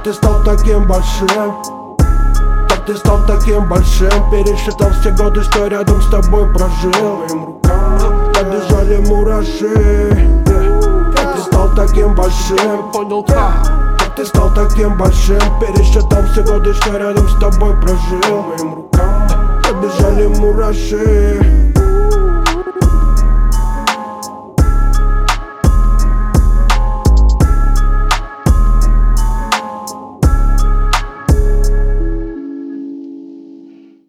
Как ты стал таким большим? Как ты стал таким большим? Пересчитал все годы, что рядом с тобой прожил. Моим рукам побежали мураши. Как ты стал таким большим? Понял как? Как ты стал таким большим? Пересчитал все годы, что рядом с тобой прожил. Моим рукам побежали мураши.